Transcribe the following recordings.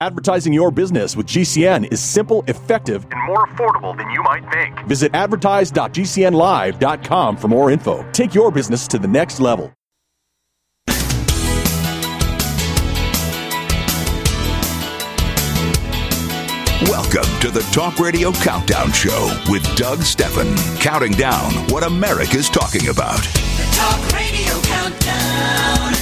Advertising your business with GCN is simple, effective, and more affordable than you might think. Visit advertise.gcnlive.com for more info. Take your business to the next level. Welcome to the Talk Radio Countdown Show with Doug Steffen, counting down what America's talking about. The Talk Radio Countdown.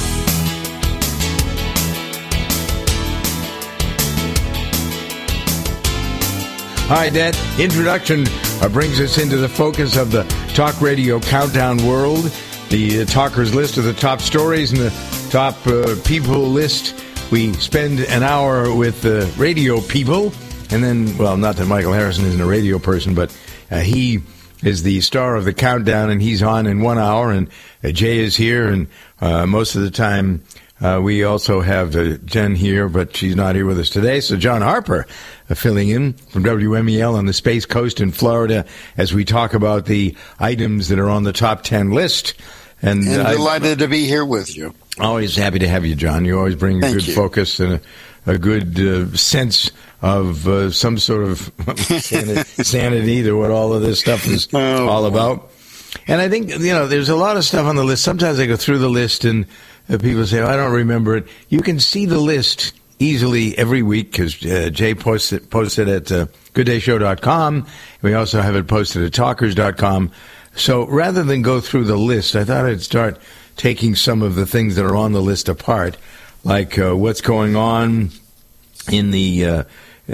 All right, that introduction brings us into the focus of the Talk Radio Countdown world. The talkers list of the top stories and the top people list. We spend an hour with the radio people, and then, well, not that Michael Harrison isn't a radio person, but he is the star of the countdown, and he's on in 1 hour, and Jay is here, and most of the time we also have Jen here, but she's not here with us today. So John Harper filling in from WMEL on the Space Coast in Florida as we talk about the items that are on the top 10 list. And delighted to be here with you. Always happy to have you, John. You always bring a good focus and a good sense of some sort of sanity to what all of this stuff is all about. And I think, there's a lot of stuff on the list. Sometimes I go through the list and people say, I don't remember it. You can see the list easily every week because Jay posts it at gooddayshow.com. We also have it posted at talkers.com. So rather than go through the list, I thought I'd start taking some of the things that are on the list apart, like what's going on in the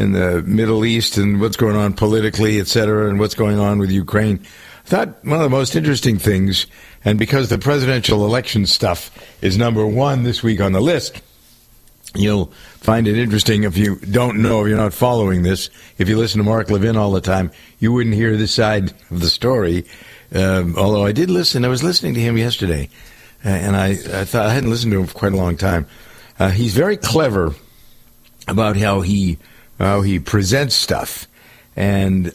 Middle East and what's going on politically, et cetera, and what's going on with Ukraine. I thought one of the most interesting things, and because the presidential election stuff is number one this week on the list, you'll find it interesting if you don't know, if you're not following this. If you listen to Mark Levin all the time, you wouldn't hear this side of the story. Although I did listen, I was listening to him yesterday, and I thought I hadn't listened to him for quite a long time. He's very clever about how he presents stuff. And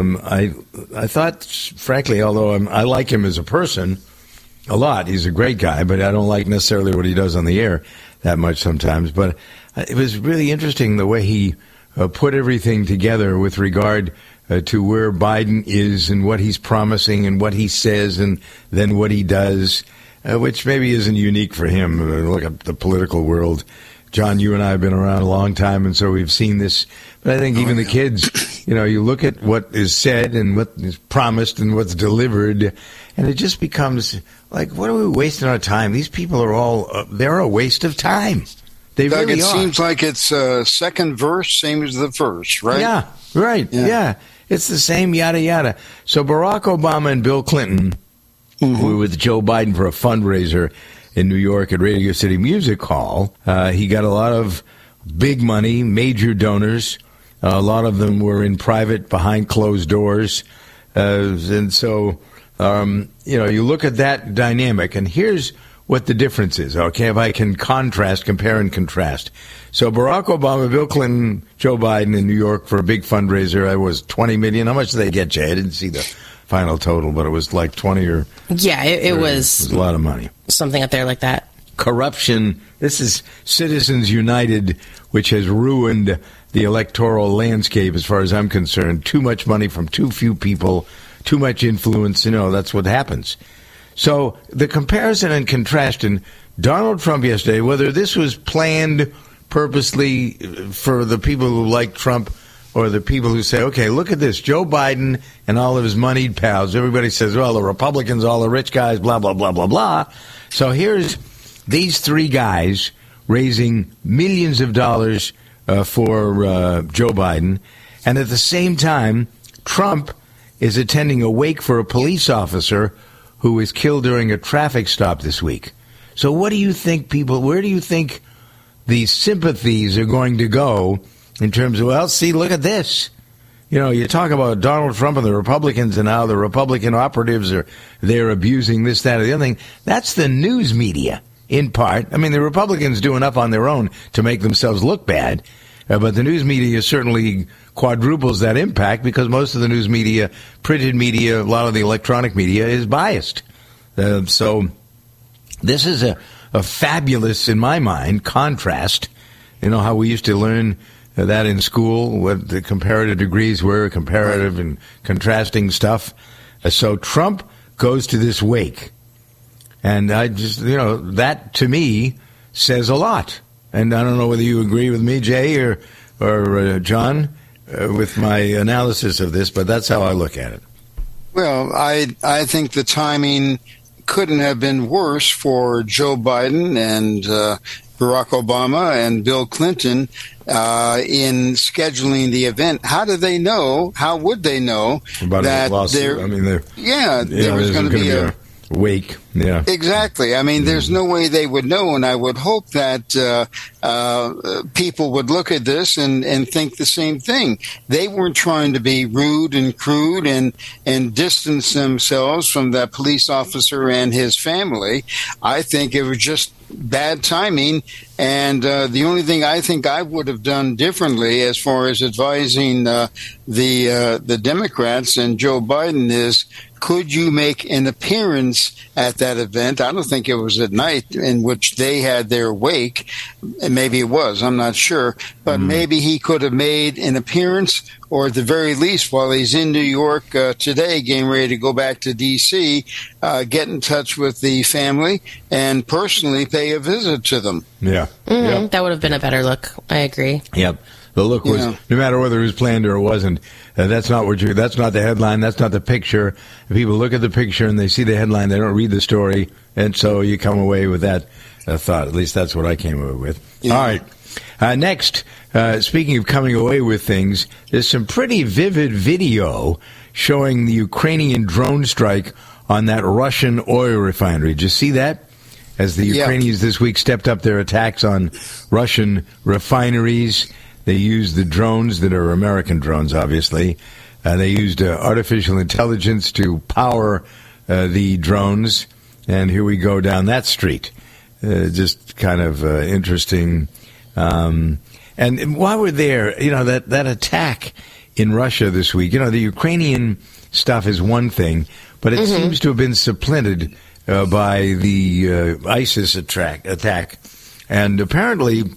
I thought, frankly, although I like him as a person a lot, he's a great guy, but I don't like necessarily what he does on the air that much sometimes. But it was really interesting the way he put everything together with regard to where Biden is and what he's promising and what he says and then what he does, which maybe isn't unique for him. Look at the political world. John, you and I have been around a long time, and so we've seen this. But I think even the kids, you look at what is said and what is promised and what's delivered, and it just becomes like, what are we wasting our time? These people are all, they're a waste of time. They Doug, really it are. Seems like it's second verse, same as the first, right? Yeah, right, yeah. It's the same, yada, yada. So Barack Obama and Bill Clinton were with Joe Biden for a fundraiser in New York at Radio City Music Hall. He got a lot of big money, major donors. A lot of them were in private, behind closed doors. And so, you look at that dynamic, and here's what the difference is, okay, if I can compare and contrast. So Barack Obama, Bill Clinton, Joe Biden in New York for a big fundraiser. I was $20 million. How much did they get, Jay? I didn't see the final total, but it was like 20 or... Yeah, it was a lot of money. Something up there like that. Corruption. This is Citizens United, which has ruined the electoral landscape as far as I'm concerned. Too much money from too few people, too much influence. That's what happens. So the comparison and contrast in Donald Trump yesterday, whether this was planned purposely for the people who like Trump or the people who say, okay, look at this, Joe Biden and all of his moneyed pals. Everybody says, well, the Republicans, all the rich guys, blah, blah, blah, blah, blah. So here's these three guys raising millions of dollars for Joe Biden. And at the same time, Trump is attending a wake for a police officer who was killed during a traffic stop this week. So what do you think, where do you think the sympathies are going to go in terms of, well, see, look at this. You talk about Donald Trump and the Republicans and how the Republican operatives they're abusing this, that, or the other thing. That's the news media, in part. I mean, the Republicans do enough on their own to make themselves look bad. But the news media certainly quadruples that impact because most of the news media, printed media, a lot of the electronic media is biased. So this is a fabulous, in my mind, contrast You know how we used to learn that in school, what the comparative degrees were, comparative and contrasting stuff. So Trump goes to this wake. And I just, that to me says a lot. And I don't know whether you agree with me, Jay, or John, with my analysis of this, but that's how I look at it. Well, I think the timing couldn't have been worse for Joe Biden and Barack Obama and Bill Clinton in scheduling the event. How do they know? How would they know about that there was going to be a wake? Yeah, exactly. I mean, there's no way they would know, and I would hope that people would look at this and think the same thing. They weren't trying to be rude and crude and distance themselves from that police officer and his family. I think it was just bad timing, and the only thing I think I would have done differently as far as advising the Democrats and Joe Biden is, could you make an appearance at that event? I don't think it was at night in which they had their wake. Maybe it was, I'm not sure, but maybe he could have made an appearance, or at the very least, while he's in New York today, getting ready to go back to D.C., get in touch with the family and personally pay a visit to them. Yeah. Mm-hmm. Yep. That would have been a better look. I agree. Yep. The look was, no matter whether it was planned or it wasn't, that's not the headline, that's not the picture. People look at the picture and they see the headline, they don't read the story, and so you come away with that thought. At least that's what I came away with. Yeah. All right. Next, speaking of coming away with things, there's some pretty vivid video showing the Ukrainian drone strike on that Russian oil refinery. Did you see that? As the Ukrainians this week stepped up their attacks on Russian refineries, they used the drones that are American drones, obviously. They used artificial intelligence to power the drones. And here we go down that street. Just kind of interesting. And while we're there, that attack in Russia this week, the Ukrainian stuff is one thing, but it seems to have been supplanted by the ISIS attack. And apparently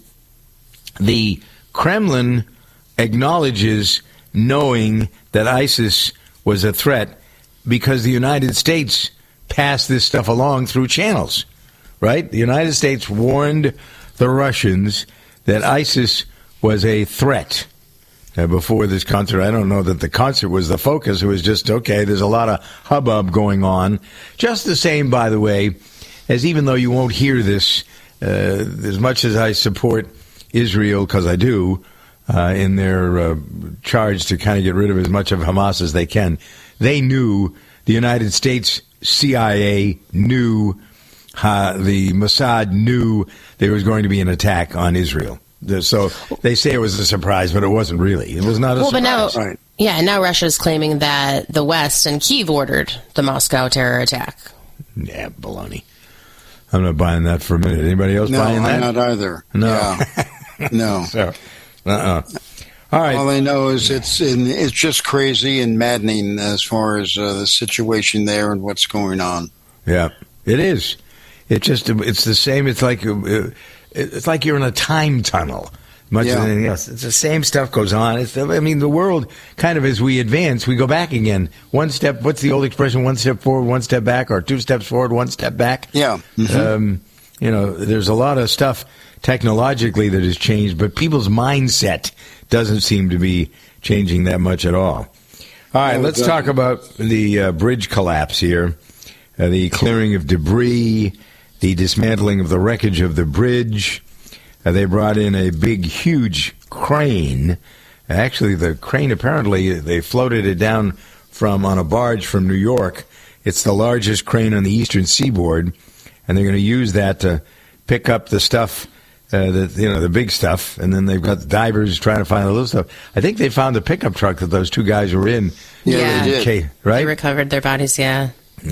the Kremlin acknowledges knowing that ISIS was a threat because the United States passed this stuff along through channels, right? The United States warned the Russians that ISIS was a threat before this concert. I don't know that the concert was the focus. It was just, okay, there's a lot of hubbub going on. Just the same, by the way, as even though you won't hear this, as much as I support Israel, because I do, in their charge to kind of get rid of as much of Hamas as they can, they knew, the United States CIA knew, the Mossad knew there was going to be an attack on Israel. So they say it was a surprise, but it wasn't really. It was not a surprise. But now, now Russia's claiming that the West and Kyiv ordered the Moscow terror attack. Yeah, baloney. I'm not buying that for a minute. Anybody else buying that? No, I'm not either. No. Yeah. No. So, all right. All I know is it's just crazy and maddening as far as the situation there and what's going on. Yeah, it is. It's the same. It's like you're in a time tunnel. Much as anything else, it's the same stuff goes on. The world kind of, as we advance, we go back again. One step. What's the old expression? One step forward, one step back, or 2 steps forward, 1 step back. Yeah. There's a lot of stuff technologically that has changed, but people's mindset doesn't seem to be changing that much at all. All right, let's talk about the bridge collapse here, the clearing of debris, the dismantling of the wreckage of the bridge. They brought in a big, huge crane. Actually, the crane, apparently, they floated it down on a barge from New York. It's the largest crane on the eastern seaboard, and they're going to use that to pick up the stuff, the big stuff, and then they've got the divers trying to find the little stuff. I think they found the pickup truck that those two guys were in. Yeah, they did. They recovered their bodies, Yeah.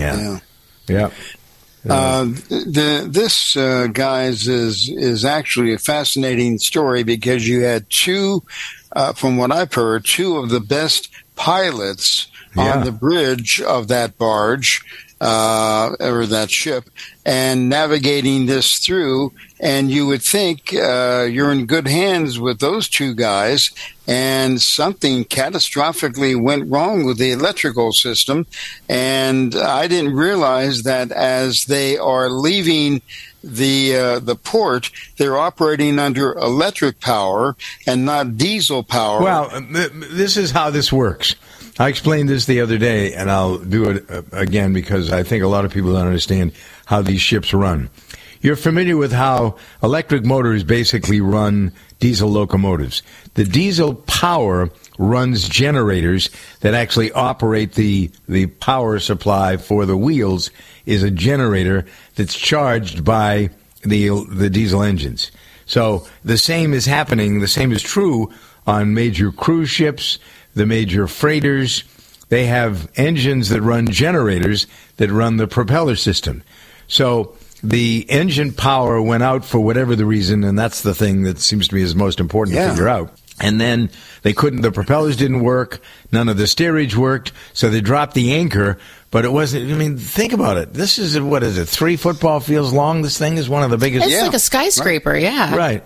This, guys, is actually a fascinating story because you had two, from what I've heard, two of the best pilots on the bridge of that barge, or that ship, and navigating this through. And you would think you're in good hands with those two guys, and something catastrophically went wrong with the electrical system. And I didn't realize that as they are leaving the port, they're operating under electric power and not diesel power. Well, this is how this works. I explained this the other day, and I'll do it again because I think a lot of people don't understand how these ships run. You're familiar with how electric motors basically run diesel locomotives. The diesel power runs generators that actually operate the power supply for the wheels is a generator that's charged by the diesel engines. So the same is happening. The same is true on major cruise ships, the major freighters. They have engines that run generators that run the propeller system. So the engine power went out for whatever the reason, and that's the thing that seems to me is most important to figure out. And then the propellers didn't work, none of the steerage worked, so they dropped the anchor, but it wasn't, think about it. This is, 3 football fields long? This thing is one of the biggest. It's like a skyscraper, Right.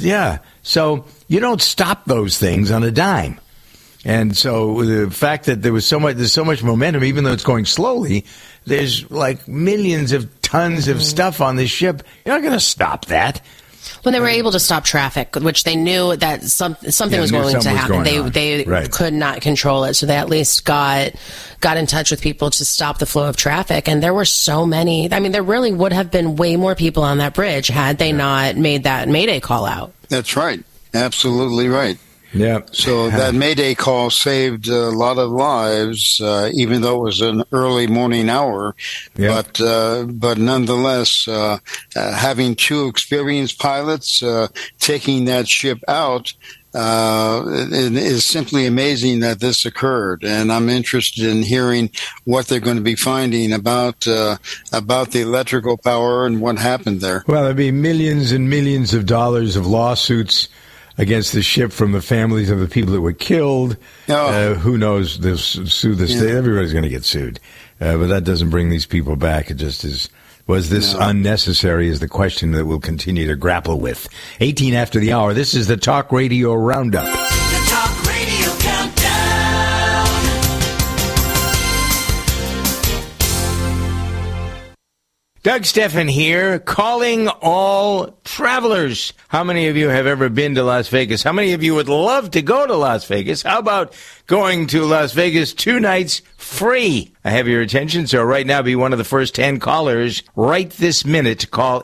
So you don't stop those things on a dime. And so the fact that there's so much momentum, even though it's going slowly, there's like millions of tons of stuff on this ship. You're not going to stop that. When they were able to stop traffic, which they knew that something was going to happen, they could not control it. So they at least got in touch with people to stop the flow of traffic. And there were so many. There really would have been way more people on that bridge had they not made that Mayday call out. That's right. Absolutely right. Yeah. So that Mayday call saved a lot of lives, even though it was an early morning hour. Yeah. But nonetheless, having 2 experienced pilots taking that ship out, it is simply amazing that this occurred. And I'm interested in hearing what they're going to be finding about the electrical power and what happened there. Well, there'll be millions and millions of dollars of lawsuits against the ship from the families of the people that were killed. Who knows? They'll sue the state. Everybody's going to get sued. But that doesn't bring these people back. It just is. Was this unnecessary is the question that we'll continue to grapple with. 18 after the hour. This is the Talk Radio Roundup. The Talk Radio Countdown. Doug Steffen here, calling all travelers. How many of you have ever been to Las Vegas? How many of you would love to go to Las Vegas? How about going to Las Vegas 2 nights free? I have your attention, so right now be one of the first 10 callers right this minute. Call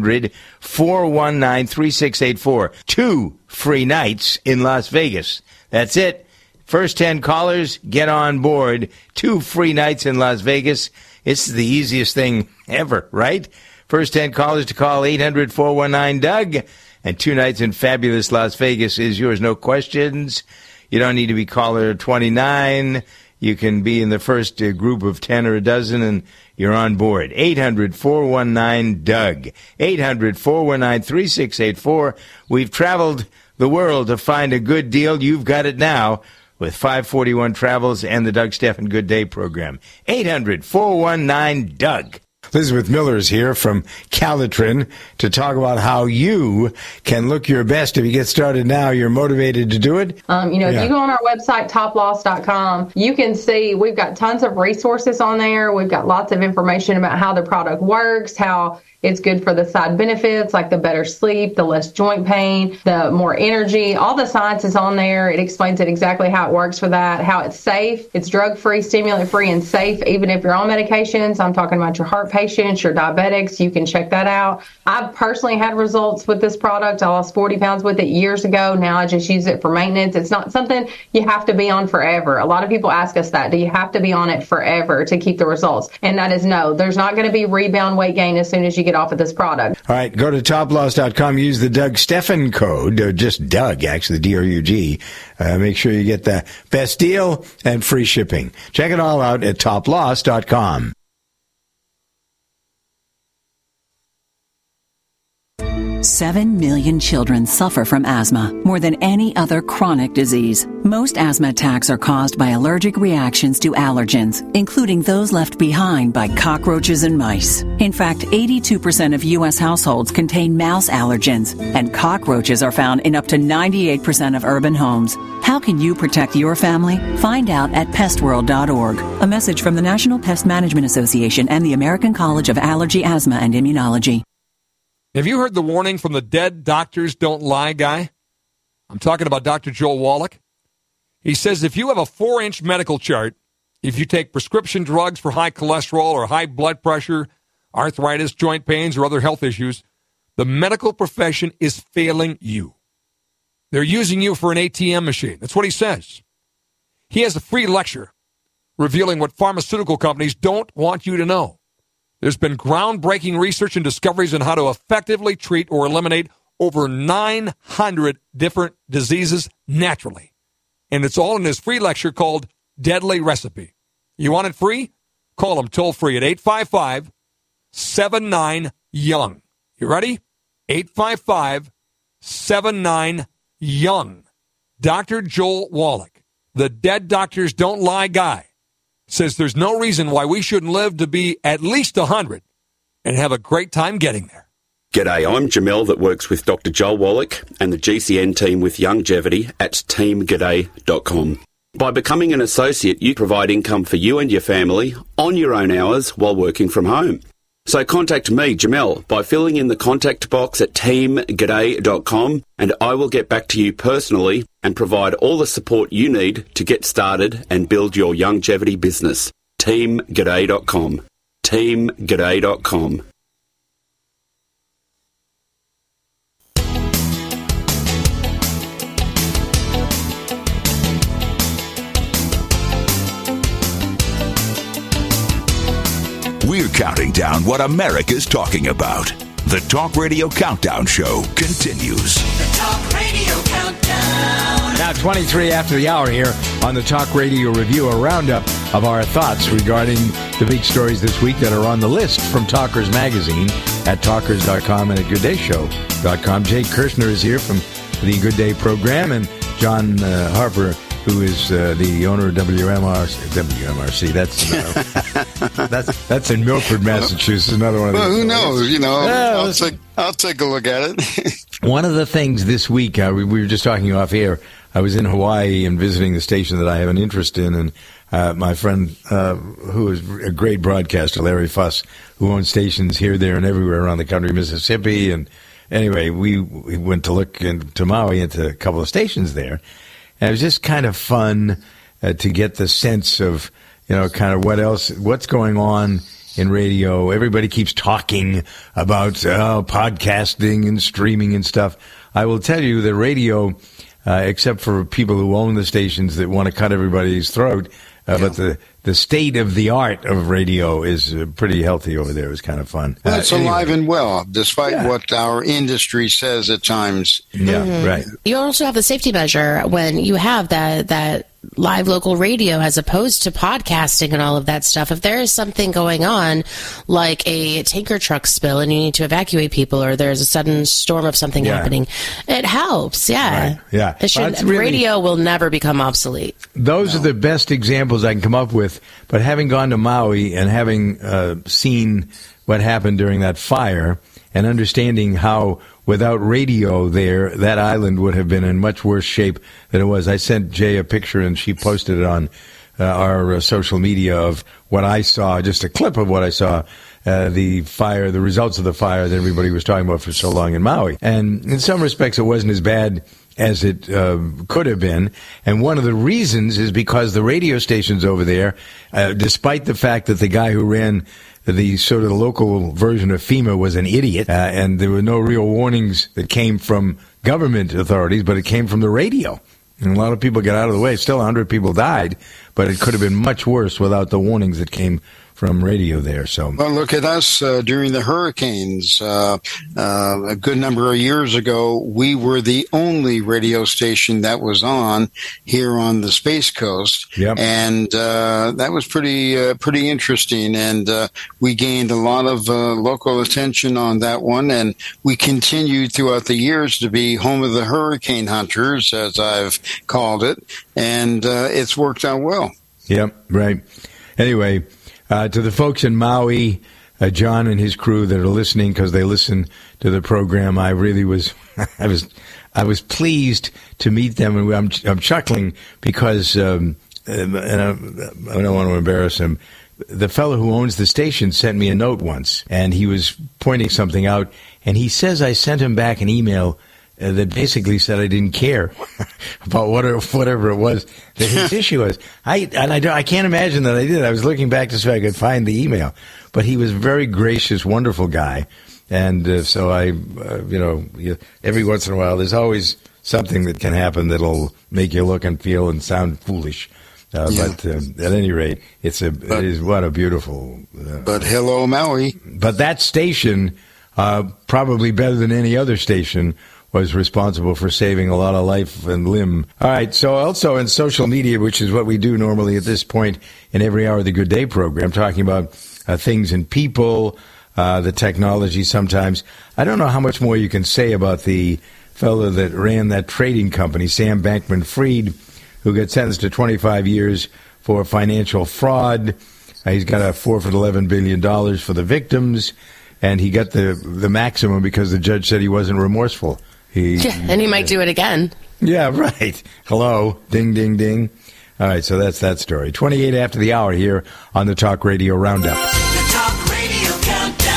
800-419-3684. 2 free nights in Las Vegas. That's it. First 10 callers, get on board. 2 free nights in Las Vegas. It's the easiest thing ever, right? First 10 callers to call 800-419-DOUG. And 2 nights in fabulous Las Vegas is yours. No questions. You don't need to be caller 29. You can be in the first group of 10 or a dozen, and you're on board. 800-419-DOUG. 800-419-3684. We've traveled the world to find a good deal. You've got it now with 541 Travels and the Doug Steffen Good Day program. 800-419-DOUG. Elizabeth Miller is here from Calitrin to talk about how you can look your best. If you get started now, you're motivated to do it. If you go on our website, toploss.com, you can see we've got tons of resources on there. We've got lots of information about how the product works, how it's good for the side benefits, like the better sleep, the less joint pain, the more energy. All the science is on there. It explains it exactly how it works for that, how it's safe. It's drug-free, stimulant-free, and safe, even if you're on medications. I'm talking about your heart patients, your diabetics. You can check that out. I've personally had results with this product. I lost 40 pounds with it years ago. Now I just use it for maintenance. It's not something you have to be on forever. A lot of people ask us that. Do you have to be on it forever to keep the results? And that is no. There's not going to be rebound weight gain as soon as you get off of this product. All right, go to toploss.com, use the Doug Steffen code, or just Doug, actually, D-O-U-G. Make sure you get the best deal and free shipping. Check it all out at toploss.com. 7 million children suffer from asthma, more than any other chronic disease. Most asthma attacks are caused by allergic reactions to allergens, including those left behind by cockroaches and mice. In fact, 82% of U.S. households contain mouse allergens, and cockroaches are found in up to 98% of urban homes. How can you protect your family? Find out at pestworld.org. A message from the National Pest Management Association and the American College of Allergy, Asthma, and Immunology. Have you heard the warning from the Dead Doctors Don't Lie guy? I'm talking about Dr. Joel Wallach. He says if you have a 4-inch medical chart, if you take prescription drugs for high cholesterol or high blood pressure, arthritis, joint pains, or other health issues, the medical profession is failing you. They're using you for an ATM machine. That's what he says. He has a free lecture revealing what pharmaceutical companies don't want you to know. There's been groundbreaking research and discoveries on how to effectively treat or eliminate over 900 different diseases naturally. And it's all in this free lecture called Deadly Recipe. You want it free? Call them toll free at 855-79-YOUNG. You ready? 855-79-YOUNG. Dr. Joel Wallach, the Dead Doctors Don't Lie guy, says there's no reason why we shouldn't live to be at least 100 and have a great time getting there. G'day, I'm Jamel that works with Dr. Joel Wallach and the GCN team with Longevity at teamg'day.com. By becoming an associate, you provide income for you and your family on your own hours while working from home. So contact me, Jamel, by filling in the contact box at teamg'day.com, and I will get back to you personally and provide all the support you need to get started and build your longevity business. teamg'day.com. teamg'day.com. We're counting down what America's talking about. The Talk Radio Countdown Show continues. The Talk Radio Countdown. Now, 23 after the hour here on the Talk Radio Review, a roundup of our thoughts regarding the big stories this week that are on the list from Talkers Magazine at talkers.com and at gooddayShow.com. Jay Kirshner is here from the Good Day program, and John Harper, who is the owner of WMRC. That's in Milford, Massachusetts. Another one of these. Well, who knows? You know, I'll take a look at it. One of the things this week, we were just talking off air. I was in Hawaii and visiting the station that I have an interest in, and my friend, who is a great broadcaster, Larry Fuss, who owns stations here, there, and everywhere around the country, Mississippi. And anyway, we went to look into Maui, into a couple of stations there. And it was just kind of fun to get the sense of, kind of what's going on in radio. Everybody keeps talking about podcasting and streaming and stuff. I will tell you that radio, except for people who own the stations that want to cut everybody's throat, but the state of the art of radio is pretty healthy over there. It was kind of fun. Well, it's alive and well, despite what our industry says at times. Yeah, right. You also have the safety measure when you have that live local radio as opposed to podcasting and all of that stuff. If there is something going on, like a tanker truck spill and you need to evacuate people, or there's a sudden storm of something happening, it helps. Yeah. Right. Yeah. Radio will never become obsolete. Those are the best examples I can come up with. But having gone to Maui and having seen what happened during that fire and understanding how without radio there, that island would have been in much worse shape than it was. I sent Jay a picture, and she posted it on our social media of what I saw, just a clip of what I saw, the fire, the results of the fire that everybody was talking about for so long in Maui. And in some respects, it wasn't as bad as it could have been. And one of the reasons is because the radio stations over there, despite the fact that the guy who ran the sort of local version of FEMA was an idiot, and there were no real warnings that came from government authorities, but it came from the radio. And a lot of people got out of the way. Still 100 people died, but it could have been much worse without the warnings that came from radio there. So, well, look at us during the hurricanes. A good number of years ago, we were the only radio station that was on here on the Space Coast, and that was pretty interesting. And we gained a lot of local attention on that one, and we continued throughout the years to be home of the hurricane hunters, as I've called it, and it's worked out well. Yep, right. Anyway. To the folks in Maui, John and his crew that are listening because they listen to the program, I really was, I was pleased to meet them, and I'm chuckling because, and I don't want to embarrass him. The fellow who owns the station sent me a note once, and he was pointing something out, and he says I sent him back an email that basically said I didn't care about whatever it was that his issue was. I can't imagine that I did. I was looking back to see if I could find the email. But he was a very gracious, wonderful guy. And so I, every once in a while, there's always something that can happen that'll make you look and feel and sound foolish. But at any rate, it is what a beautiful... but hello, Maui. But that station, probably better than any other station, was responsible for saving a lot of life and limb. All right, so also in social media, which is what we do normally at this point in every hour of the Good Day program, talking about things and people, the technology sometimes. I don't know how much more you can say about the fellow that ran that trading company, Sam Bankman-Fried, who got sentenced to 25 years for financial fraud. He's got a forfeit $11 billion for the victims, and he got the maximum because the judge said he wasn't remorseful. And he might do it again. Yeah, right. Hello. Ding, ding, ding. All right, so that's that story. 28 after the hour here on the Talk Radio Roundup. The Talk Radio Countdown.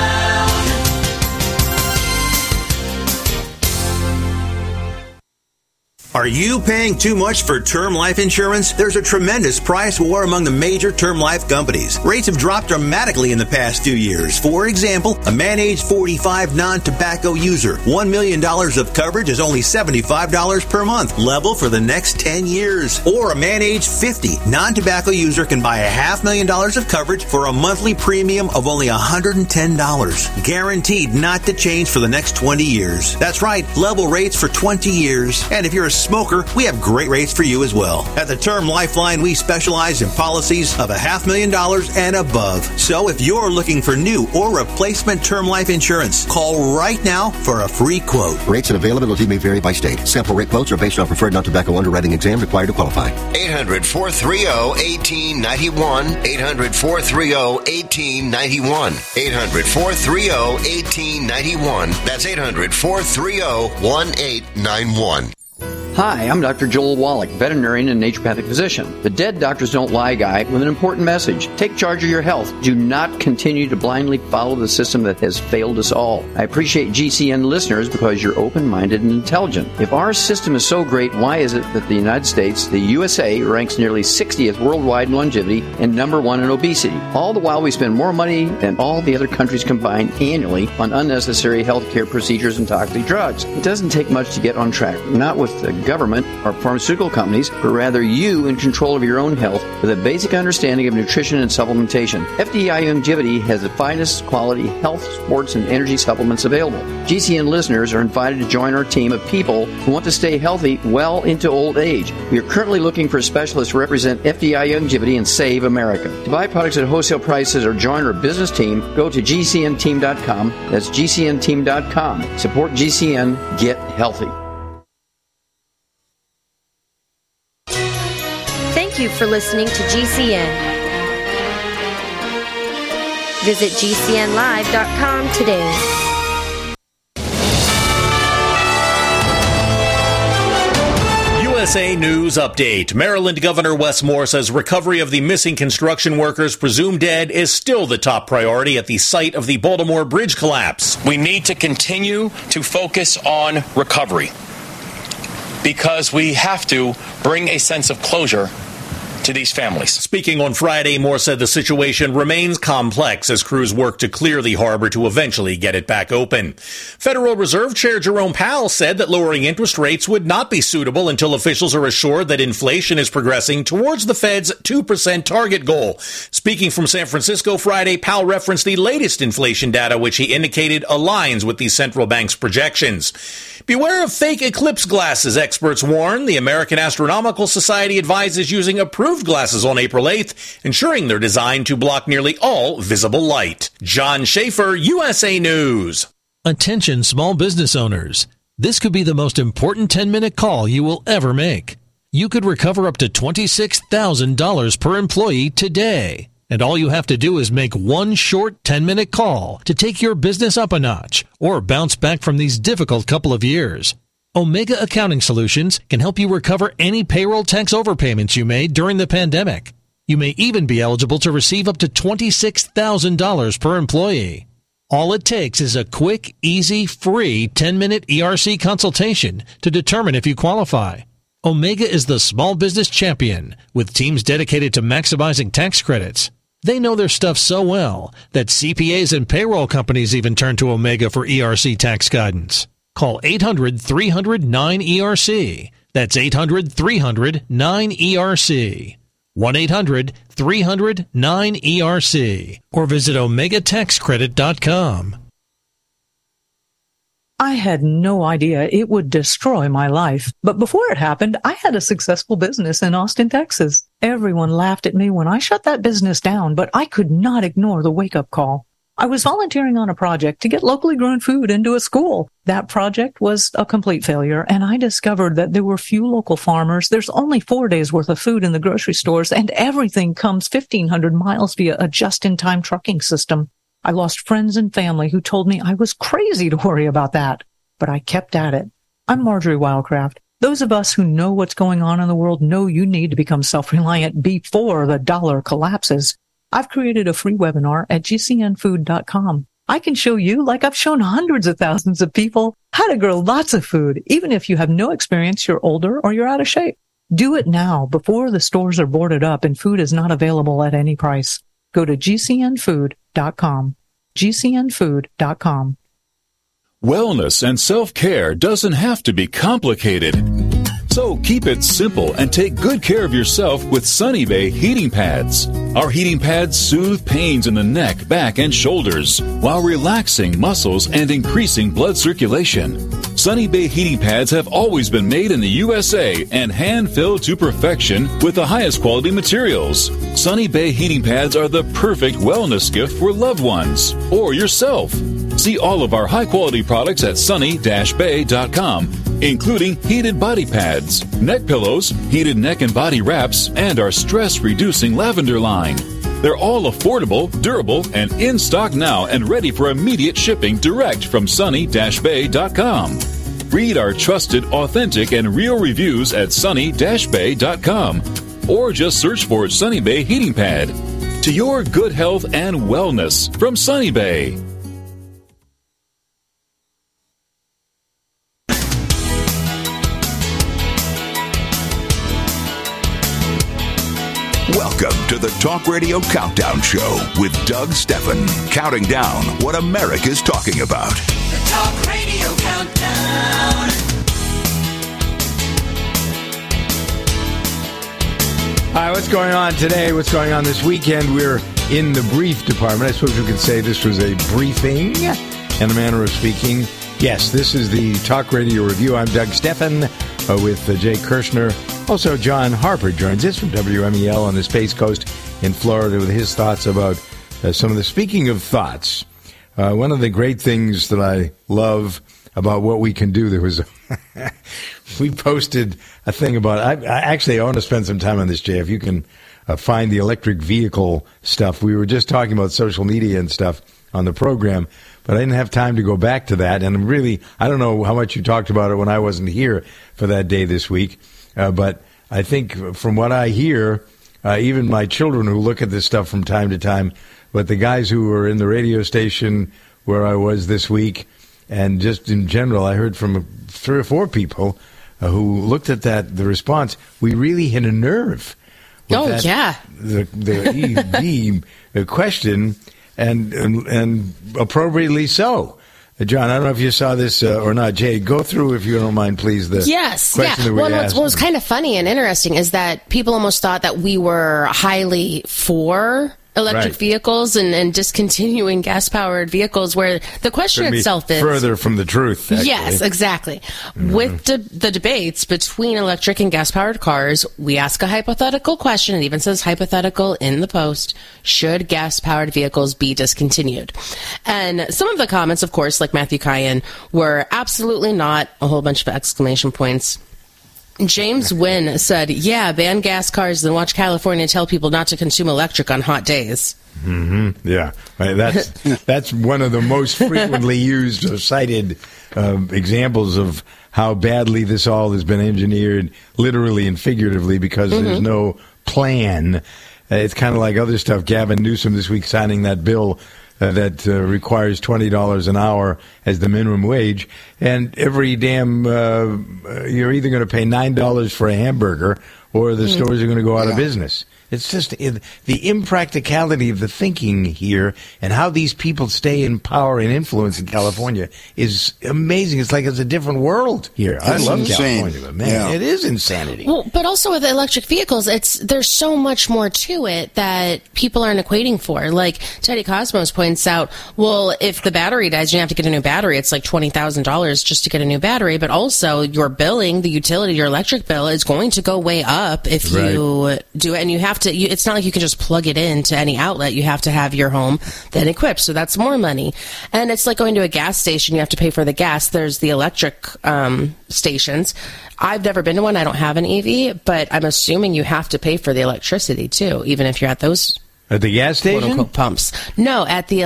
Are you paying too much for term life insurance? There's a tremendous price war among the major term life companies. Rates have dropped dramatically in the past 2 years. For example, a man age 45 non-tobacco user, $1 million of coverage is only $75 per month, level for the next 10 years. Or a man age 50 non-tobacco user can buy $500,000 of coverage for a monthly premium of only $110, guaranteed not to change for the next 20 years. That's right, level rates for 20 years. And if you're a smoker, we have great rates for you as well. At the Term Lifeline, we specialize in policies of $500,000 and above. So if you're looking for new or replacement term life insurance, call right now for a free quote. Rates and availability may vary by state. Sample rate quotes are based on preferred non-tobacco underwriting exam required to qualify. 800-430-1891. 800-430-1891. 800-430-1891. That's 800-430-1891. Hi, I'm Dr. Joel Wallach, veterinarian and naturopathic physician. The Dead Doctors Don't Lie guy with an important message. Take charge of your health. Do not continue to blindly follow the system that has failed us all. I appreciate GCN listeners because you're open-minded and intelligent. If our system is so great, why is it that the United States, the USA, ranks nearly 60th worldwide in longevity and number 1 in obesity? All the while we spend more money than all the other countries combined annually on unnecessary healthcare procedures and toxic drugs. It doesn't take much to get on track. Not with the government or pharmaceutical companies, but rather you in control of your own health with a basic understanding of nutrition and supplementation. FDI Longevity has the finest quality health, sports, and energy supplements available. GCN listeners are invited to join our team of people who want to stay healthy well into old age. We are currently looking for specialists to represent FDI Longevity and Save America. To buy products at wholesale prices or join our business team, go to GCNteam.com. That's GCNteam.com. Support GCN. Get healthy. Thank you for listening to GCN. Visit GCNlive.com today. USA News Update. Maryland Governor Wes Moore says recovery of the missing construction workers presumed dead is still the top priority at the site of the Baltimore Bridge collapse. We need to continue to focus on recovery because we have to bring a sense of closure to these families. Speaking on Friday, Moore said the situation remains complex as crews work to clear the harbor to eventually get it back open. Federal Reserve Chair Jerome Powell said that lowering interest rates would not be suitable until officials are assured that inflation is progressing towards the Fed's 2% target goal. Speaking from San Francisco Friday, Powell referenced the latest inflation data, which he indicated aligns with the central bank's projections. Beware of fake eclipse glasses, experts warn. The American Astronomical Society advises using approved glasses on April 8th, ensuring they're designed to block nearly all visible light. John Schaefer, USA News. Attention small business owners. This could be the most important 10-minute call you will ever make. You could recover up to $26,000 per employee today. And all you have to do is make one short 10-minute call to take your business up a notch or bounce back from these difficult couple of years. Omega Accounting Solutions can help you recover any payroll tax overpayments you made during the pandemic. You may even be eligible to receive up to $26,000 per employee. All it takes is a quick, easy, free 10-minute ERC consultation to determine if you qualify. Omega is the small business champion with teams dedicated to maximizing tax credits. They know their stuff so well that CPAs and payroll companies even turn to Omega for ERC tax guidance. Call 800-300-9ERC. That's 800-300-9ERC. 1-800-300-9ERC. Or visit OmegaTaxCredit.com. I had no idea it would destroy my life. But before it happened, I had a successful business in Austin, Texas. Everyone laughed at me when I shut that business down, but I could not ignore the wake-up call. I was volunteering on a project to get locally grown food into a school. That project was a complete failure, and I discovered that there were few local farmers. There's only 4 days worth of food in the grocery stores, and everything comes 1,500 miles via a just-in-time trucking system. I lost friends and family who told me I was crazy to worry about that, but I kept at it. I'm Marjorie Wildcraft. Those of us who know what's going on in the world know you need to become self-reliant before the dollar collapses. I've created a free webinar at gcnfood.com. I can show you, like I've shown hundreds of thousands of people, how to grow lots of food, even if you have no experience, you're older, or you're out of shape. Do it now before the stores are boarded up and food is not available at any price. Go to gcnfood.com. gcnfood.com. Wellness and self-care doesn't have to be complicated. So keep it simple and take good care of yourself with Sunny Bay heating pads. Our heating pads soothe pains in the neck, back, and shoulders while relaxing muscles and increasing blood circulation. Sunny Bay heating pads have always been made in the USA and hand-filled to perfection with the highest quality materials. Sunny Bay heating pads are the perfect wellness gift for loved ones or yourself. See all of our high-quality products at sunny-bay.com, including heated body pads, neck pillows, heated neck and body wraps, and our stress-reducing lavender line. They're all affordable, durable, and in stock now and ready for immediate shipping direct from sunny-bay.com. Read our trusted, authentic, and real reviews at sunny-bay.com or just search for Sunny Bay Heating Pad. To your good health and wellness from Sunny Bay. Welcome to the Talk Radio Countdown Show with Doug Steffen, counting down what America's talking about. The Talk Radio Countdown. All right, what's going on today? What's going on this weekend? We're in the brief department. I suppose we could say this was a briefing in a manner of speaking. Yes, this is the Talk Radio Review. I'm Doug Steffen with Jay Kirshner. Also, John Harper joins us from WMEL on the Space Coast in Florida with his thoughts about some of the... Speaking of thoughts, one of the great things that I love about what we can do, there was... we posted a thing about... I want to spend some time on this, Jay, if you can find the electric vehicle stuff. We were just talking about social media and stuff on the program, but I didn't have time to go back to that. And really, I don't know how much you talked about it when I wasn't here for that day this week. But I think from what I hear, even my children who look at this stuff from time to time, but the guys who were in the radio station where I was this week, and just in general, I heard from 3 or 4 people who looked at that, the response, we really hit a nerve the EV question, and appropriately so. John, I don't know if you saw this or not. Jay, go through, if you don't mind, please, the question that we asked. What was kind of funny and interesting is that people almost thought that we were highly for electric vehicles and discontinuing gas-powered vehicles, where the question itself is further from the truth. Actually. Yes, exactly. Mm-hmm. With the debates between electric and gas-powered cars, we ask a hypothetical question. It even says hypothetical in the post. Should gas-powered vehicles be discontinued? And some of the comments, of course, like Matthew Kyan, were absolutely not, a whole bunch of exclamation points. James Wynn said, ban gas cars and watch California tell people not to consume electric on hot days. Mm-hmm. Yeah, that's one of the most frequently used or cited examples of how badly this all has been engineered, literally and figuratively, because there's no plan. It's kind of like other stuff. Gavin Newsom this week signing that bill that requires $20 an hour as the minimum wage, and every damn you're either going to pay $9 for a hamburger or the stores are going to go out of business. It's just the impracticality of the thinking here and how these people stay in power and influence in California is amazing. It's like it's a different world here. I love California, but man, it is insanity. Well, but also with electric vehicles, there's so much more to it that people aren't equating for. Like Teddy Cosmos points out, well, if the battery dies, you have to get a new battery. It's like $20,000 just to get a new battery, but also your billing, the utility, your electric bill is going to go way up if you do it, and you have to. It's not like you can just plug it into any outlet. You have to have your home then equipped, so that's more money. And it's like going to a gas station. You have to pay for the gas. There's the electric stations. I've never been to one. I don't have an EV, but I'm assuming you have to pay for the electricity too, even if you're at those at the gas station quote-unquote pumps. No, at the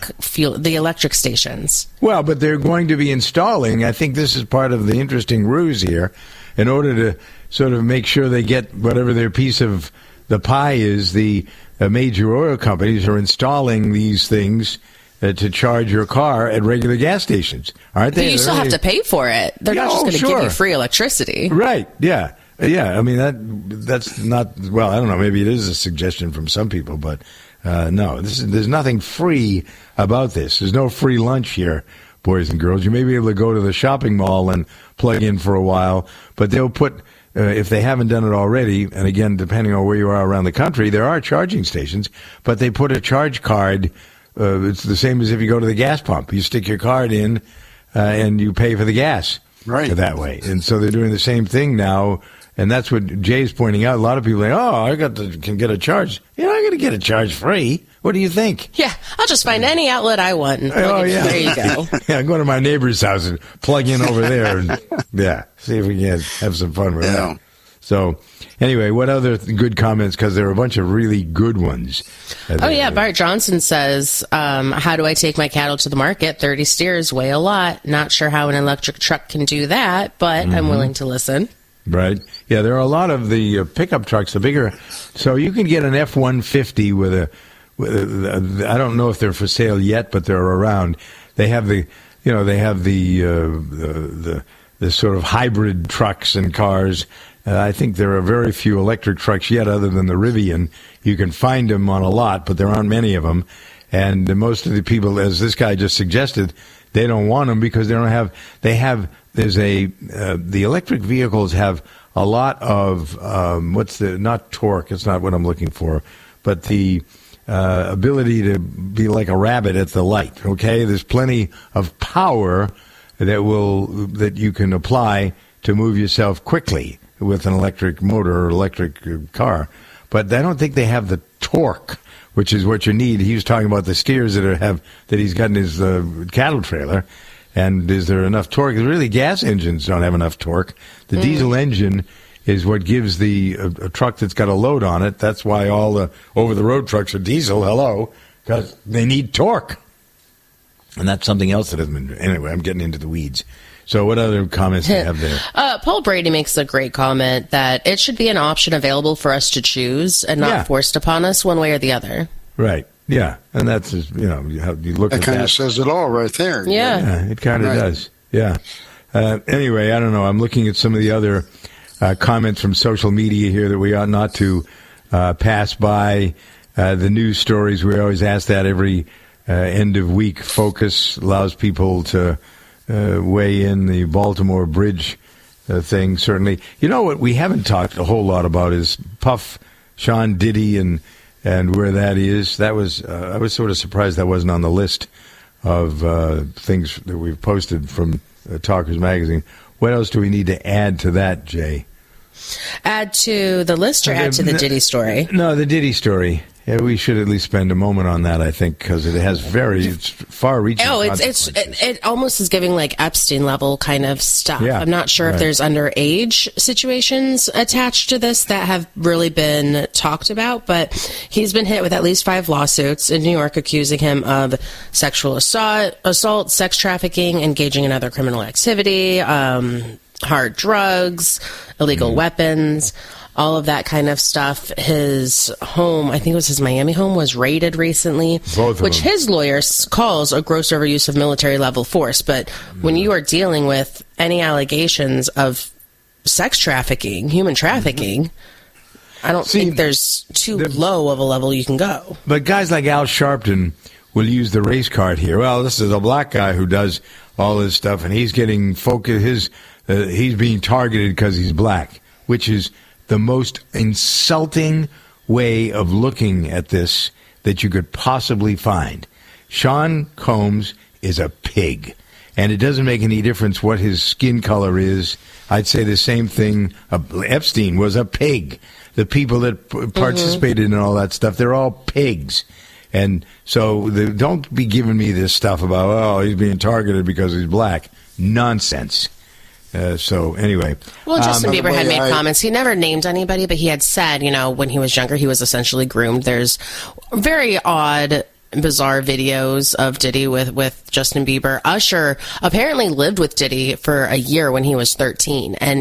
electric stations. Well, but they're going to be installing. I think this is part of the interesting ruse here, in order to sort of make sure they get whatever their piece of the pie is. The major oil companies are installing these things to charge your car at regular gas stations, aren't they? But you still have to pay for it. They're not just going to give you free electricity. Right, yeah. I mean, that's not, well, I don't know, maybe it is a suggestion from some people, but no, there's nothing free about this. There's no free lunch here, boys and girls. You may be able to go to the shopping mall and plug in for a while, but they'll put... if they haven't done it already, and again, depending on where you are around the country, there are charging stations, but they put a charge card. It's the same as if you go to the gas pump. You stick your card in, and you pay for the gas that way. And so they're doing the same thing now, and that's what Jay's pointing out. A lot of people are like, I can get a charge. You're not going to get a charge free. What do you think? Yeah, I'll just find any outlet I want. And there you go. Yeah, go to my neighbor's house and plug in over there and, see if we can have some fun with that. So, anyway, what other good comments? Because there are a bunch of really good ones. Bart Johnson says, how do I take my cattle to the market? 30 steers weigh a lot. Not sure how an electric truck can do that, but I'm willing to listen. Right. Yeah, there are a lot of the pickup trucks, the bigger. So you can get an F-150 with a I don't know if they're for sale yet, but they're around. They have the sort of hybrid trucks and cars. I think there are very few electric trucks yet, other than the Rivian. You can find them on a lot, but there aren't many of them. And most of the people, as this guy just suggested, they don't want them because the electric vehicles have a lot of, not torque, it's not what I'm looking for, but the ability to be like a rabbit at the light, okay? There's plenty of power that you can apply to move yourself quickly with an electric motor or electric car. But I don't think they have the torque, which is what you need. He was talking about the steers that he's got in his cattle trailer. And is there enough torque? Really, gas engines don't have enough torque. The diesel engine is what gives a truck that's got a load on it. That's why all the over-the-road trucks are diesel. Hello, because they need torque. And that's something else that hasn't been... Anyway, I'm getting into the weeds. So what other comments do you have there? Paul Brady makes a great comment that it should be an option available for us to choose and not forced upon us one way or the other. Right. Yeah. And that's, how you look at that. That kind of says it all right there. Yeah. It kind of does. Yeah. Anyway, I don't know. I'm looking at some of the other comments from social media here that we ought not to pass by the news stories. We always ask that every end of week. Focus allows people to weigh in. The Baltimore Bridge thing, certainly. You know what we haven't talked a whole lot about is Puff, Sean Diddy, and where that is. That was I was sort of surprised that wasn't on the list of things that we've posted from Talkers Magazine. What else do we need to add to that, Jay? Add to the list or add to the Diddy story? No, the Diddy story. Yeah, we should at least spend a moment on that, I think, because it has it's far-reaching consequences. It almost is giving like Epstein-level kind of stuff. Yeah, I'm not sure if there's underage situations attached to this that have really been talked about, but he's been hit with at least 5 lawsuits in New York accusing him of sexual assault, sex trafficking, engaging in other criminal activity, hard drugs, illegal weapons, all of that kind of stuff. His home, I think it was his Miami home, was raided recently, which his lawyer calls a gross overuse of military-level force. But when you are dealing with any allegations of sex trafficking, human trafficking, I don't think there's too low of a level you can go. But guys like Al Sharpton will use the race card here. Well, this is a black guy who does all this stuff, and he's getting focused. He's being targeted because he's black, which is the most insulting way of looking at this that you could possibly find. Sean Combs is a pig, and it doesn't make any difference what his skin color is. I'd say the same thing. Epstein was a pig. The people that participated in all that stuff, they're all pigs. And so don't be giving me this stuff about, he's being targeted because he's black. Nonsense. So anyway. Well, Justin Bieber had made comments. He never named anybody, but he had said, when he was younger, he was essentially groomed. There's very odd, bizarre videos of Diddy with Justin Bieber. Usher apparently lived with Diddy for a year when he was 13. And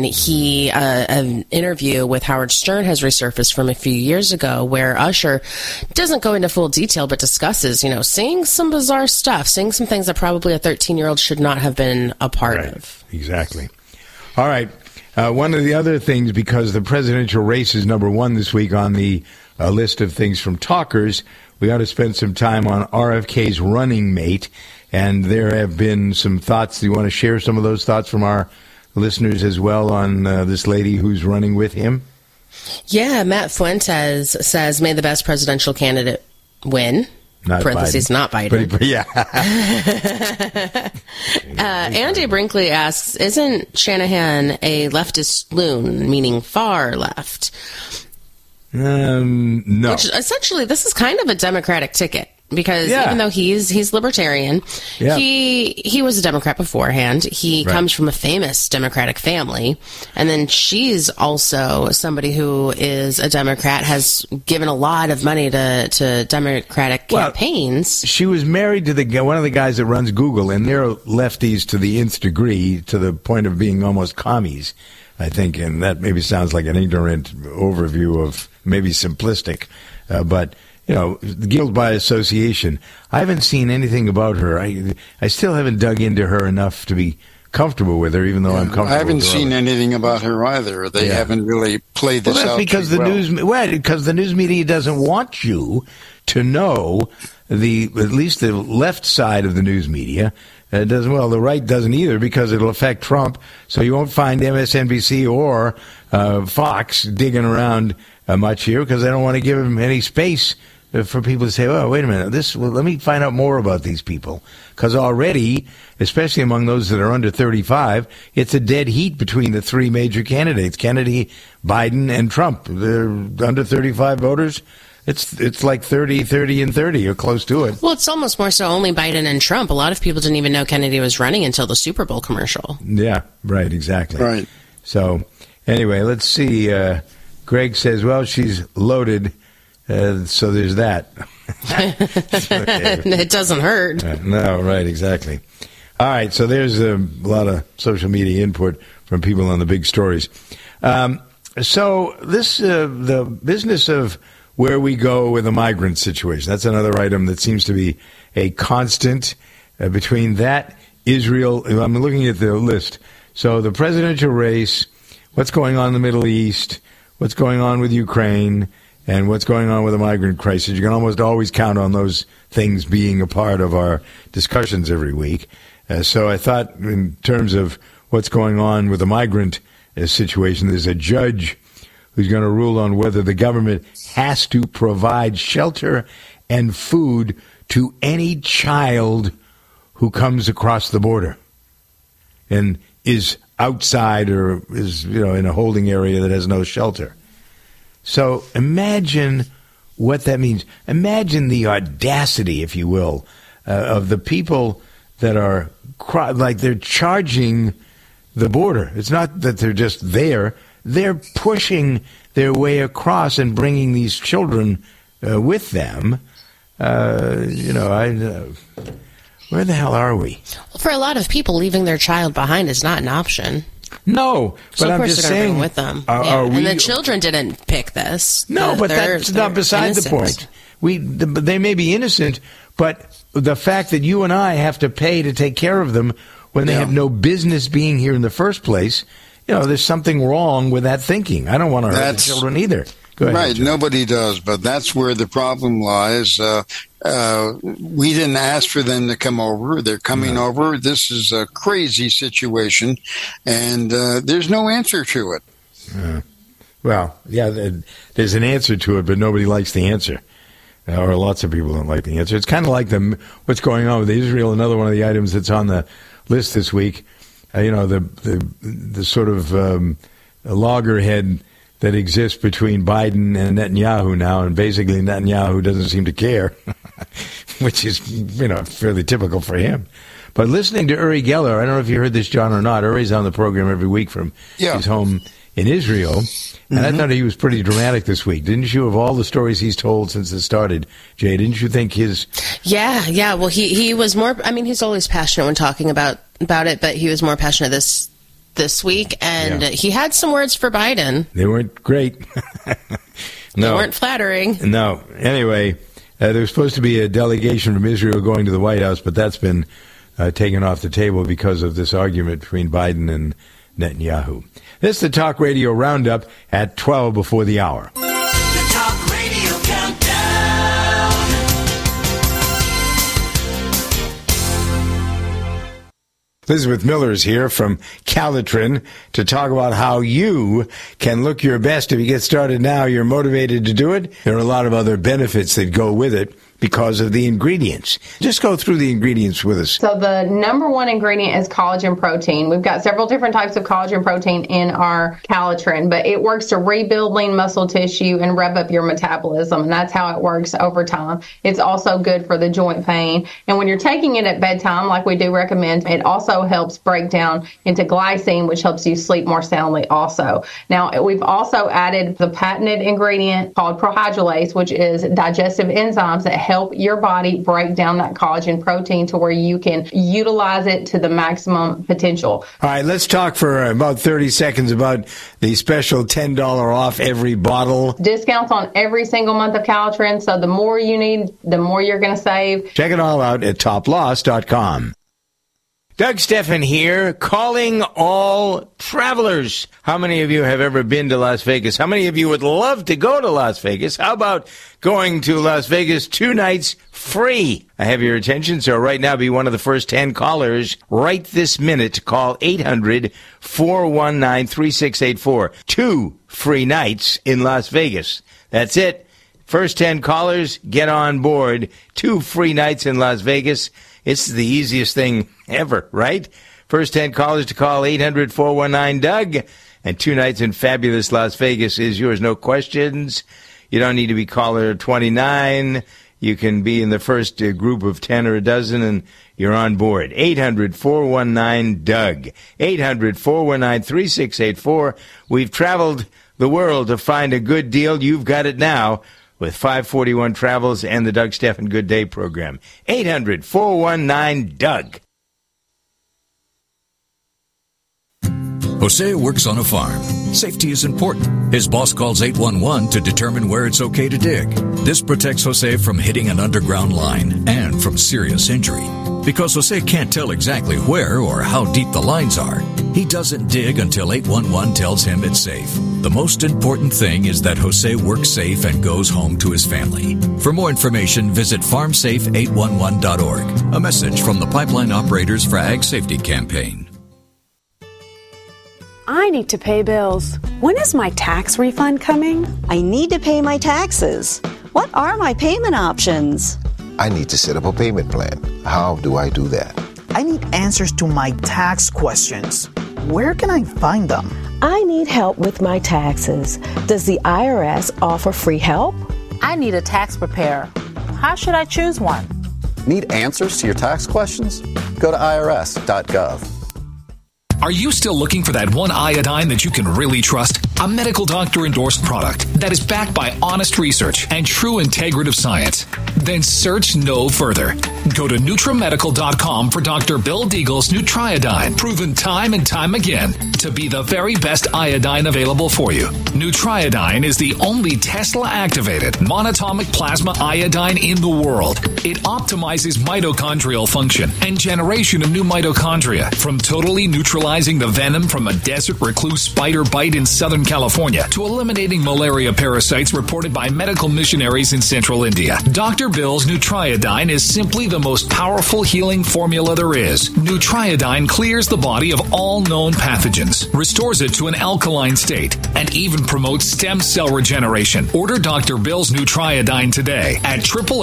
an interview with Howard Stern has resurfaced from a few years ago where Usher doesn't go into full detail, but discusses, seeing some bizarre stuff, seeing some things that probably a 13-year-old should not have been a part of. Exactly. All right. One of the other things, because the presidential race is number 1 this week on the list of things from Talkers, we ought to spend some time on RFK's running mate. And there have been some thoughts. Do you want to share some of those thoughts from our listeners as well on this lady who's running with him? Yeah, Matt Fuentes says, may the best presidential candidate win. Not parentheses, Biden. Not Biden. But yeah. Andy Brinkley asks, isn't Shanahan a leftist loon, meaning far left? No. Which essentially, this is kind of a Democratic ticket. Because even though he's libertarian, he was a Democrat beforehand. He comes from a famous Democratic family. And then she's also somebody who is a Democrat, has given a lot of money to Democratic campaigns. She was married to one of the guys that runs Google, and they're lefties to the nth degree, to the point of being almost commies, I think. And that maybe sounds like an ignorant overview of maybe simplistic, but guilt by association. I haven't seen anything about her. I still haven't dug into her enough to be comfortable with her, even though I'm comfortable. I haven't seen anything about her either. They haven't really played this out. Because because the news media doesn't want you to know at least the left side of the news media. The right doesn't either, because it'll affect Trump. So you won't find MSNBC or Fox digging around much here, because they don't want to give them any space for people to say, wait a minute, let me find out more about these people. Because already, especially among those that are under 35, it's a dead heat between the 3 major candidates, Kennedy, Biden, and Trump. They're under 35 voters. It's like 30, 30, and 30, or close to it. Well, it's almost more so only Biden and Trump. A lot of people didn't even know Kennedy was running until the Super Bowl commercial. Yeah, right, exactly. Right. So, anyway, let's see. Greg says, she's loaded, so there's that. It doesn't hurt. No, right, exactly. All right, so there's a lot of social media input from people on the big stories. So this, the business of where we go with the migrant situation, that's another item that seems to be a constant between that, Israel. I'm looking at the list. So the presidential race, what's going on in the Middle East, what's going on with Ukraine, and what's going on with the migrant crisis. You can almost always count on those things being a part of our discussions every week. So I thought in terms of what's going on with the migrant situation, there's a judge who's going to rule on whether the government has to provide shelter and food to any child who comes across the border and is outside or is, in a holding area that has no shelter. So imagine what that means. Imagine the audacity, if you will, of the people that are like they're charging the border. It's not that they're just there. They're pushing their way across and bringing these children with them. Where the hell are we? Well, for a lot of people, leaving their child behind is not an option. No, so but of course I'm just they're going to saying. bring with them. And the children didn't pick this. No, but that's not beside the point. They may be innocent, but the fact that you and I have to pay to take care of them when they have no business being here in the first place, there's something wrong with that thinking. I don't want to hurt the children either. Go ahead, right, nobody does, but that's where the problem lies. We didn't ask for them to come over. They're coming over. This is a crazy situation, and there's no answer to it. There's an answer to it, but nobody likes the answer. Or lots of people don't like the answer. It's kind of like what's going on with Israel, another one of the items that's on the list this week. The sort of loggerhead that exists between Biden and Netanyahu now, and basically Netanyahu doesn't seem to care, which is, fairly typical for him. But listening to Uri Geller, I don't know if you heard this, John, or not. Uri's on the program every week from his home in Israel, and I thought he was pretty dramatic this week. Didn't you, of all the stories he's told since it started, Jay, didn't you think his... Yeah, well, he was more... I mean, he's always passionate when talking about it, but he was more passionate this week, and he had some words for Biden. They weren't great. They weren't flattering. No. Anyway, there was supposed to be a delegation from Israel going to the White House, but that's been taken off the table because of this argument between Biden and Netanyahu. This is the Talk Radio Roundup at 12 before the hour. The Talk Radio Countdown. Elizabeth Miller is here from Calitrin to talk about how you can look your best. If you get started now, you're motivated to do it. There are a lot of other benefits that go with it because of the ingredients. Just go through the ingredients with us. So the number one ingredient is collagen protein. We've got several different types of collagen protein in our Calitrin, but it works to rebuild lean muscle tissue and rev up your metabolism, and that's how it works over time. It's also good for the joint pain. And when you're taking it at bedtime, like we do recommend, it also helps break down into glycine, which helps you sleep more soundly also. Now, we've also added the patented ingredient called prohydrolase, which is digestive enzymes that help your body break down that collagen protein to where you can utilize it to the maximum potential. All right, let's talk for about 30 seconds about the special $10 off every bottle. Discounts on every single month of Calitrin, so the more you need, the more you're going to save. Check it all out at toploss.com. Doug Steffen here, calling all travelers. How many of you have ever been to Las Vegas? How many of you would love to go to Las Vegas? How about going to Las Vegas 2 nights free? I have your attention, so right now be one of the first 10 callers right this minute to call 800-419-3684. 2 free nights in Las Vegas. That's it. First 10 callers, get on board. 2 free nights in Las Vegas. It's the easiest thing ever, right? First 10 callers to call 800-419-DOUG. And 2 nights in fabulous Las Vegas is yours. No questions. You don't need to be caller 29. You can be in the first group of 10 or a dozen, and you're on board. 800-419-DOUG. 800-419-3684. We've traveled the world to find a good deal. You've got it now with 541 Travels and the Doug Steffen Good Day program. 800-419-DOUG. Jose works on a farm. Safety is important. His boss calls 811 to determine where it's okay to dig. This protects Jose from hitting an underground line and from serious injury. Because Jose can't tell exactly where or how deep the lines are, he doesn't dig until 811 tells him it's safe. The most important thing is that Jose works safe and goes home to his family. For more information, visit farmsafe811.org. A message from the Pipeline Operators for Ag Safety Campaign. I need to pay bills. When is my tax refund coming? I need to pay my taxes. What are my payment options? I need to set up a payment plan. How do I do that? I need answers to my tax questions. Where can I find them? I need help with my taxes. Does the IRS offer free help? I need a tax preparer. How should I choose one? Need answers to your tax questions? Go to irs.gov. Are you still looking for that one iodine that you can really trust? A medical doctor endorsed product that is backed by honest research and true integrative science? Then search no further. Go to NutriMedical.com for Dr. Bill Deagle's Nutriodine, proven time and time again to be the very best iodine available for you. Nutriodine is the only Tesla-activated monatomic plasma iodine in the world. It optimizes mitochondrial function and generation of new mitochondria from totally neutralizing the venom from a desert recluse spider bite in Southern California to eliminating malaria parasites reported by medical missionaries in central India. Dr. Bill's Nutriodine is simply the most powerful healing formula there is. Nutriodine clears the body of all known pathogens, restores it to an alkaline state, and even promotes stem cell regeneration. Order Dr. Bill's Nutriodine today at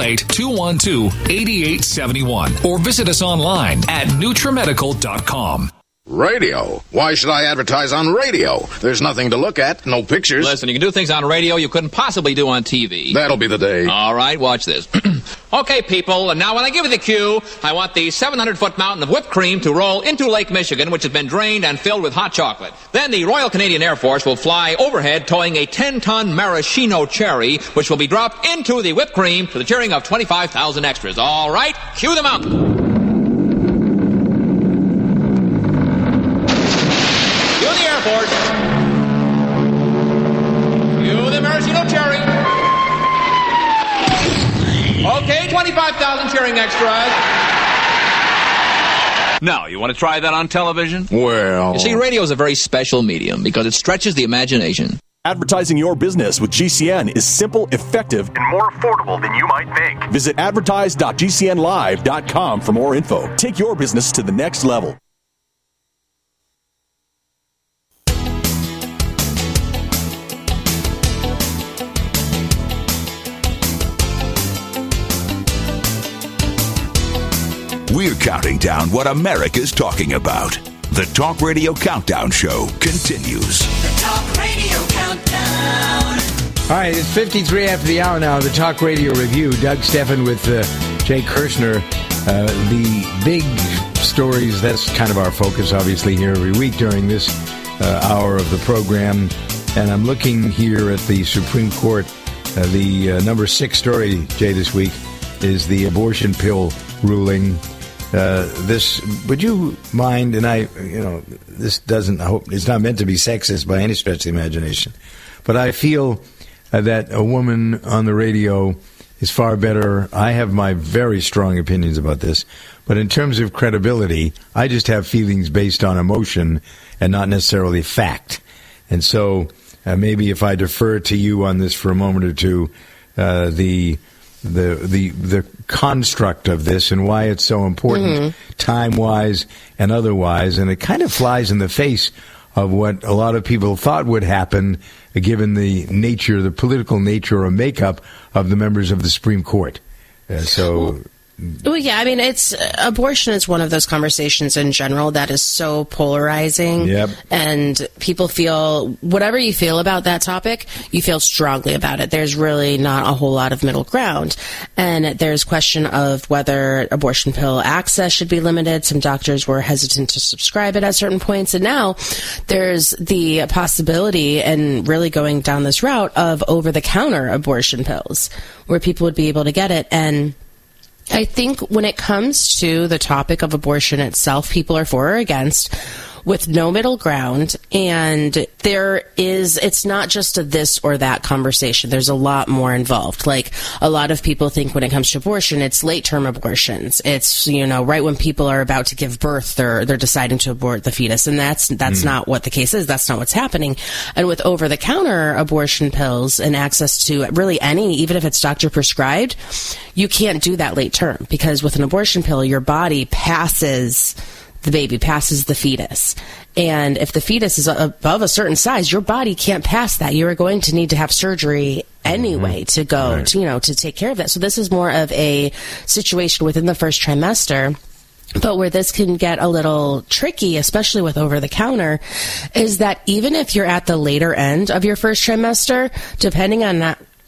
888-212-8871 or visit us online at NutriMedical.com. Radio? Why should I advertise on radio? There's nothing to look at, no pictures. Listen, you can do things on radio you couldn't possibly do on TV. That'll be the day. All right, watch this. Okay, people, and now when I give you the cue, I want the 700-foot mountain of whipped cream to roll into Lake Michigan, which has been drained and filled with hot chocolate. Then the Royal Canadian Air Force will fly overhead towing a 10-ton maraschino cherry, which will be dropped into the whipped cream to the cheering of 25,000 extras. All right, cue the mountain. Airport. Cue the maraschino cherry. Okay, 25,000 cheering extras. Now, you want to try that on television? Well... You see, radio is a very special medium because it stretches the imagination. Advertising your business with GCN is simple, effective, and more affordable than you might think. Visit advertise.gcnlive.com for more info. Take your business to the next level. We're counting down what America's talking about. The Talk Radio Countdown Show continues. The Talk Radio Countdown. All right, it's 53 after the hour now. The Talk Radio Review. Doug Steffen with Jay Kirshner. The big stories, that's kind of our focus, obviously, here every week during this hour of the program. And I'm looking here at the Supreme Court. The number 6 story, Jay, this week is the abortion pill ruling. This, would you mind, and this doesn't, I hope, it's not meant to be sexist by any stretch of the imagination, but I feel that a woman on the radio is far better. I have my very strong opinions about this, but in terms of credibility, I just have feelings based on emotion and not necessarily fact. And so maybe if I defer to you on this for a moment or two, the construct of this and why it's so important, time-wise and otherwise, and it kind of flies in the face of what a lot of people thought would happen given the nature, the political nature or makeup of the members of the Supreme Court. Well, yeah, I mean, abortion is one of those conversations in general that is so polarizing. Yep. And people feel, whatever you feel about that topic, you feel strongly about it. There's really not a whole lot of middle ground. And there's question of whether abortion pill access should be limited. Some doctors were hesitant to subscribe it at certain points. And now there's the possibility, and really going down this route, of over-the-counter abortion pills where people would be able to get it. And I think when it comes to the topic of abortion itself, people are for or against. with no middle ground. And it's not just a this or that conversation. There's a lot more involved. Like, a lot of people think when it comes to abortion, it's late-term abortions. It's, right when people are about to give birth, they're deciding to abort the fetus. And that's not what the case is. That's not what's happening. And with over-the-counter abortion pills and access to really any, even if it's doctor prescribed, you can't do that late term, because with an abortion pill, your body passes the baby, passes the fetus. And if the fetus is above a certain size, your body can't pass that. You are going to need to have surgery anyway to go, right, to take care of that. So this is more of a situation within the first trimester. But where this can get a little tricky, especially with over-the-counter, is that even if you're at the later end of your first trimester, depending on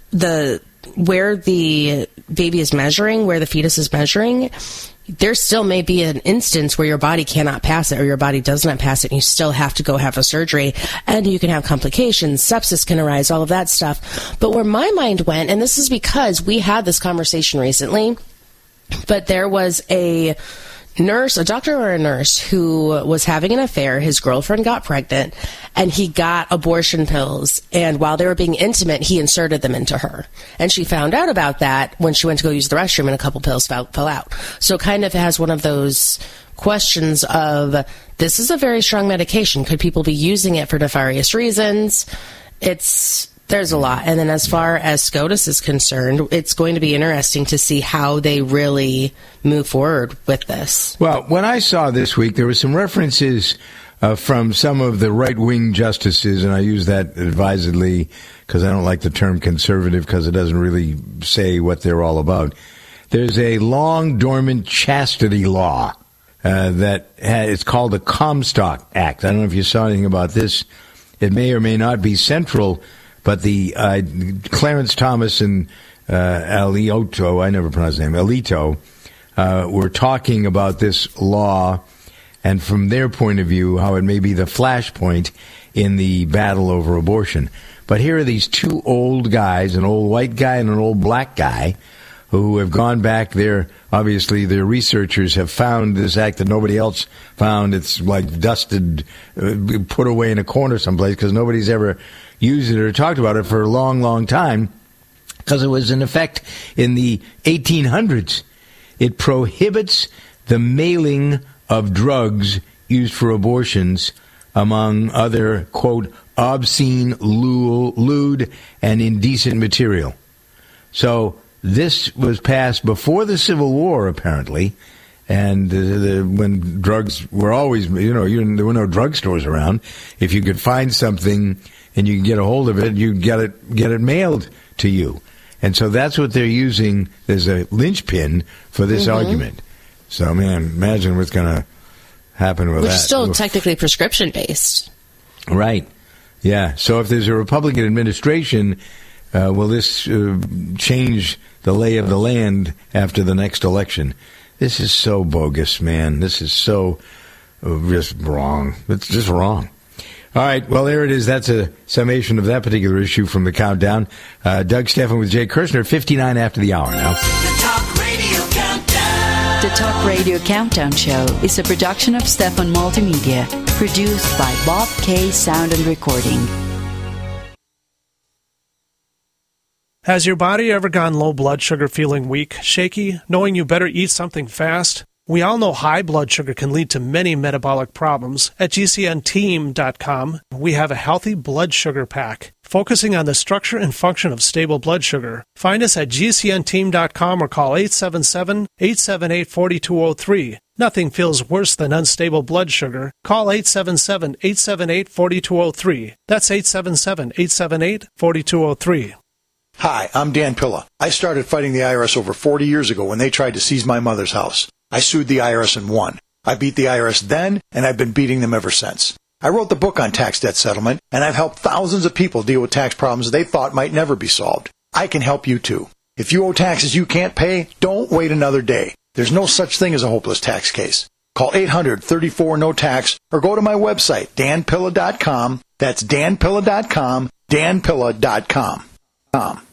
where the baby is measuring, where the fetus is measuring, there still may be an instance where your body cannot pass it, or your body does not pass it, and you still have to go have a surgery, and you can have complications, sepsis can arise, all of that stuff. But where my mind went, and this is because we had this conversation recently, but there was a doctor or a nurse who was having an affair. His girlfriend got pregnant, and he got abortion pills. And while they were being intimate, he inserted them into her. And she found out about that when she went to go use the restroom, and a couple pills fell out. So kind of has one of those questions of, this is a very strong medication. Could people be using it for nefarious reasons? There's a lot. And then as far as SCOTUS is concerned, it's going to be interesting to see how they really move forward with this. Well, when I saw this week, there were some references from some of the right-wing justices, and I use that advisedly because I don't like the term conservative because it doesn't really say what they're all about. There's a long-dormant chastity law it's called the Comstock Act. I don't know if you saw anything about this. It may or may not be central, but the Clarence Thomas and Alito, I never pronounced his name, Alito, were talking about this law, and from their point of view, how it may be the flashpoint in the battle over abortion. But here are these two old guys, an old white guy and an old black guy, who have gone back there. Obviously, their researchers have found this act that nobody else found. It's like dusted, put away in a corner someplace because nobody's ever used it or talked about it for a long, long time, because it was in effect in the 1800s. It prohibits the mailing of drugs used for abortions, among other, quote, obscene, lewd, and indecent material. So this was passed before the Civil War, apparently, and when drugs were always, there were no drugstores around. If you could find something and you can get a hold of it, you get it mailed to you. And so that's what they're using as a linchpin for this argument. So, man, imagine what's going to happen with that. Which is still technically prescription-based. Right. Yeah. So if there's a Republican administration, will this change the lay of the land after the next election? This is so bogus, man. This is so just wrong. It's just wrong. All right, well, there it is. That's a summation of that particular issue from the Countdown. Doug Stephan with Jay Kirshner, 59 after the hour now. The Talk Radio Countdown. The Talk Radio Countdown Show is a production of Stephan Multimedia, produced by Bob K. Sound and Recording. Has your body ever gone low blood sugar, feeling weak, shaky, knowing you better eat something fast? We all know high blood sugar can lead to many metabolic problems. At GCNteam.com, we have a healthy blood sugar pack, focusing on the structure and function of stable blood sugar. Find us at GCNteam.com or call 877-878-4203. Nothing feels worse than unstable blood sugar. Call 877-878-4203. That's 877-878-4203. Hi, I'm Dan Pilla. I started fighting the IRS over 40 years ago when they tried to seize my mother's house. I sued the IRS and won. I beat the IRS then, and I've been beating them ever since. I wrote the book on tax debt settlement, and I've helped thousands of people deal with tax problems they thought might never be solved. I can help you too. If you owe taxes you can't pay, don't wait another day. There's no such thing as a hopeless tax case. Call 800-34-NO-TAX or go to my website, danpilla.com. That's danpilla.com, danpilla.com.